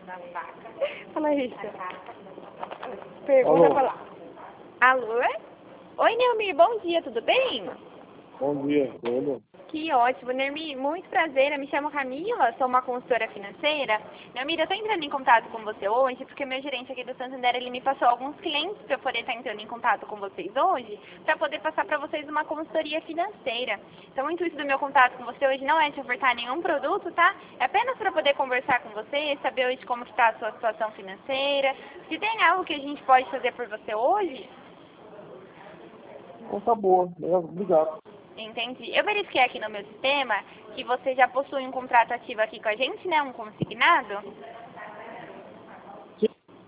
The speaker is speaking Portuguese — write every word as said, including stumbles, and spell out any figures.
Fala isso. Pergunta pra lá. Alô? Oi, Neumir, bom dia, tudo bem? Bom dia, tudo? Que ótimo, Neumir, muito prazer, eu me chamo Camila, sou uma consultora financeira. Neumir, eu estou entrando em contato com você hoje porque o meu gerente aqui do Santander, ele me passou alguns clientes para eu poder estar entrando em contato com vocês hoje, para poder passar para vocês uma consultoria financeira. Então o intuito do meu contato com você hoje não é te ofertar nenhum produto, tá? É apenas para poder conversar com você, saber hoje como está a sua situação financeira, se tem algo que a gente pode fazer por você hoje. Então tá boa, obrigado. Entendi. Eu verifiquei aqui no meu sistema que você já possui um contrato ativo aqui com a gente, né? Um consignado.